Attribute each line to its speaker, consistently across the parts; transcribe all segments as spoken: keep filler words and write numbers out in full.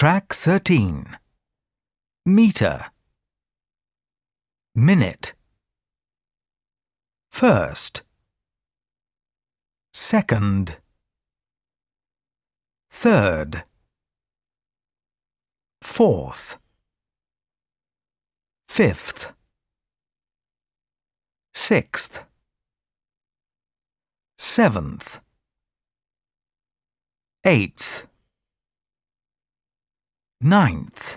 Speaker 1: Track thirteen. Meter. Minute. First. Second. Third. Fourth. Fifth. Sixth. Seventh. Eighth. Ninth.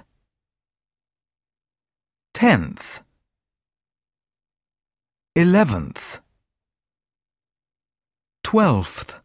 Speaker 1: Tenth. Eleventh. Twelfth.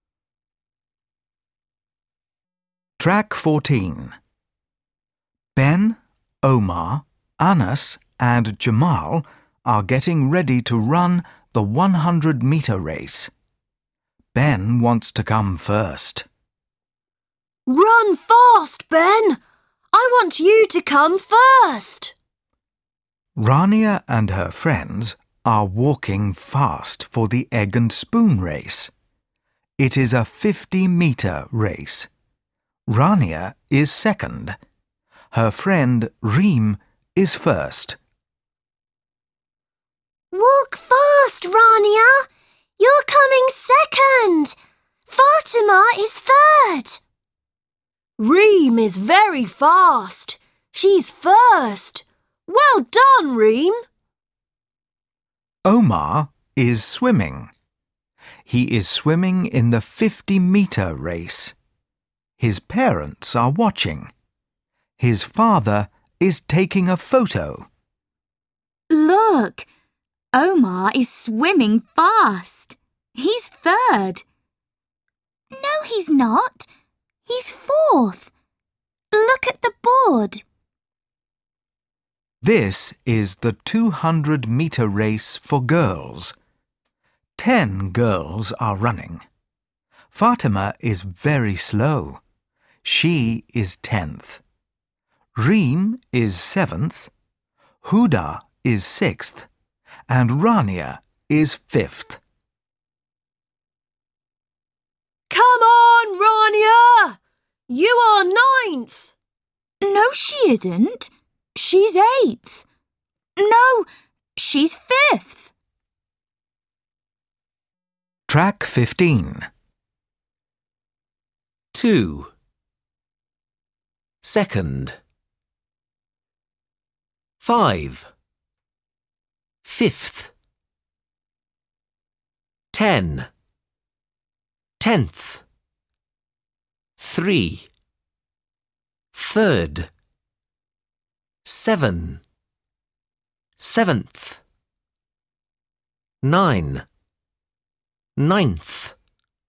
Speaker 1: Track fourteen. Ben, Omar, Anas and Jamal are getting ready to run the one hundred meter race. Ben wants to come first.
Speaker 2: Run fast, Ben! I want you to come first.
Speaker 1: Rania and her friends are walking fast for the egg and spoon race. It is a fifty meter race. Rania is second. Her friend Reem is first.
Speaker 2: Walk fast, Rania. You're coming second. Fatima is third. Reem is very fast. She's first. Well done, Reem.
Speaker 1: Omar is swimming. He is swimming in the fifty meter race. His parents are watching. His father is taking a photo.
Speaker 3: Look, Omar is swimming fast. He's third. No, he's not. He's fourth. Look at the board.
Speaker 1: This is the two hundred meter race for girls. Ten girls are running. Fatima is very slow. She is tenth. Reem is seventh. Huda is sixth. And Rania is fifth.
Speaker 2: Come on, Rania! You are ninth.
Speaker 3: No, she isn't. She's eighth. No, she's fifth.
Speaker 1: Track fifteen.
Speaker 4: Two. Second. Five. Fifth. Ten. Tenth. Three. Third. Seven. Seventh. Nine. Ninth.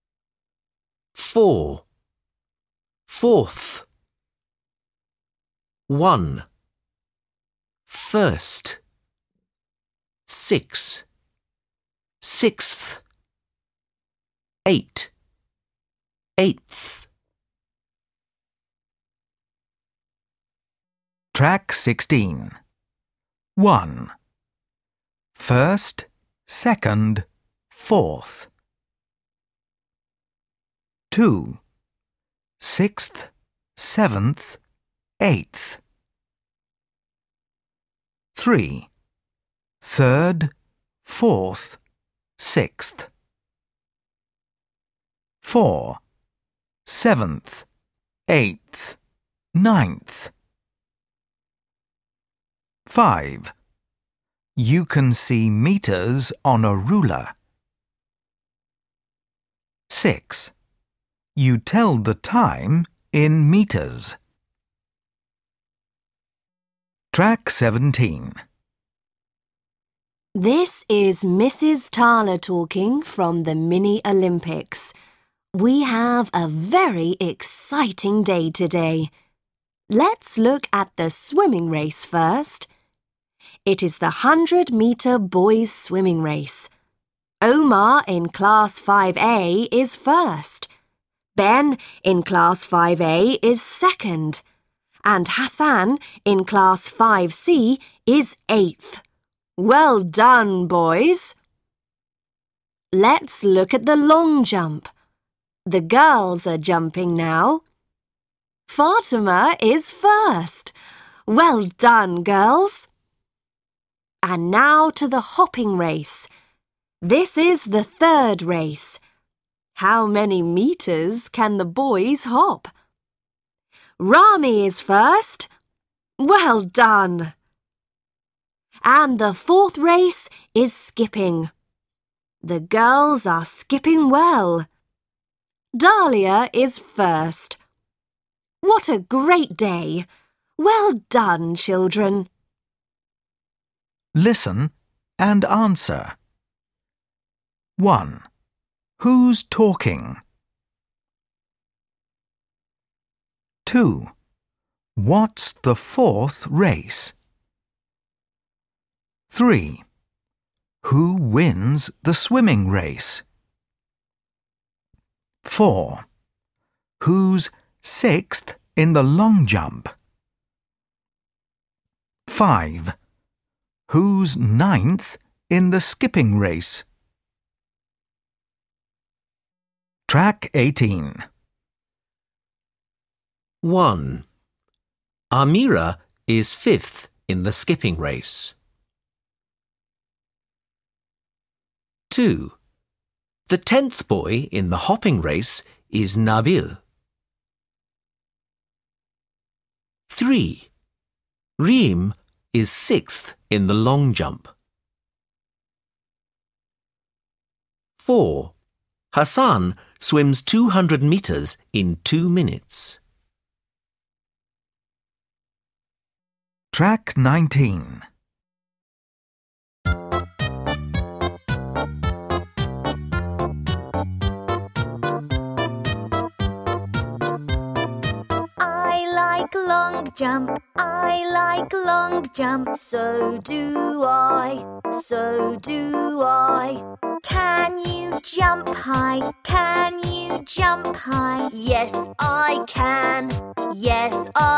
Speaker 4: Four. Fourth. One. First. Six. Sixth. Eight. Eighth.
Speaker 1: Track sixteen. One. First, second, fourth. Two. Sixth, seventh, eighth. Three. Third, fourth, sixth. Four. Seventh, eighth, ninth. Five. You can see meters on a ruler. Six. You tell the time in meters. Track seventeen.
Speaker 2: This is Missus Thaler talking from the Mini Olympics. We have a very exciting day today. Let's look at the swimming race first. It is the one hundred meter boys swimming race. Omar in Class five A is first. Ben in Class five A is second. And Hassan in Class five C is eighth. Well done, boys. Let's look at the long jump. The girls are jumping now. Fatima is first. Well done, girls. And now to the hopping race. This is the third race. How many meters can the boys hop? Rami is first. Well done. And the fourth race is skipping. The girls are skipping well. Dahlia is first. What a great day! Well done, children.
Speaker 1: Listen and answer. one. Who's talking? two. What's the fourth race? three. Who wins the swimming race? four. Who's sixth in the long jump? five. Who's ninth in the skipping race? Track eighteen.
Speaker 4: one. Amira is fifth in the skipping race. two. The tenth boy in the hopping race is Nabil. three. Reem is sixth in the long jump. four. Hassan swims two hundred meters in two minutes.
Speaker 1: Track nineteen.
Speaker 5: Long jump, I like long jump, so do I, so do I. Can you jump high, can you jump high? Yes, I can, yes, I